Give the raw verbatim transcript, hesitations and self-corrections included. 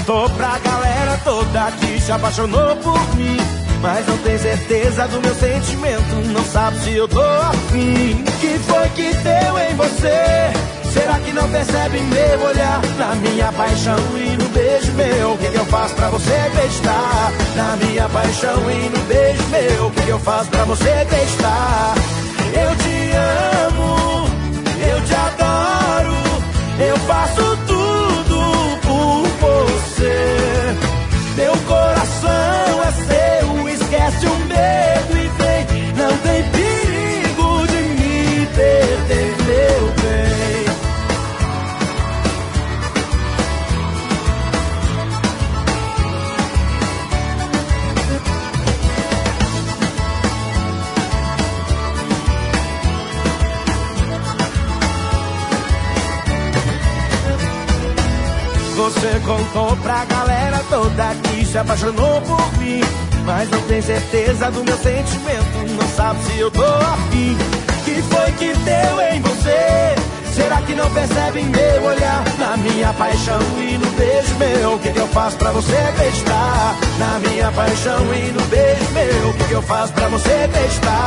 contou pra galera toda que se apaixonou por mim, mas não tem certeza do meu sentimento, não sabe se eu tô afim. Que foi que deu em você? Será que não percebe meu olhar? Na minha paixão e no beijo meu, o que, que eu faço pra você acreditar? Na minha paixão e no beijo meu, o que, que eu faço pra você acreditar? Eu te amo, eu te adoro, eu faço tudo por você. Meu coração é seu, esquece o medo e vem. Não tem perigo de me perder, meu bem. Você contou pra galera toda que se apaixonou por mim, mas não tem certeza do meu sentimento, não sabe se eu tô afim. Que foi que deu em você? Será que não percebe meu olhar? Na minha paixão e no beijo meu, o que, que eu faço pra você acreditar? Na minha paixão e no beijo meu, o que, que eu faço pra você acreditar?